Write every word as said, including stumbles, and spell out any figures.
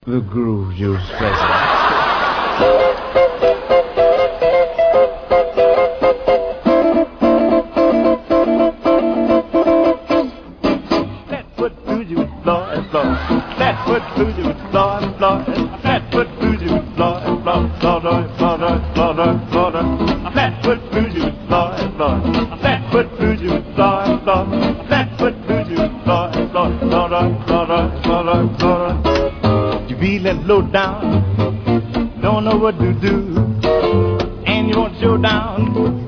The groove you're present. Flatfoot boozy with floor and floor. Flatfoot boozy with floor and floor. Flatfoot boozy with floor and floor. Floor, floor, floor, floor. Flatfoot boozy with floor and floor. Flatfoot boozy with floor and floor. Flatfoot boozy with floor and floor. Floor, floor, floor, floor. You feeling low down, don't know what to do, and you want to show down.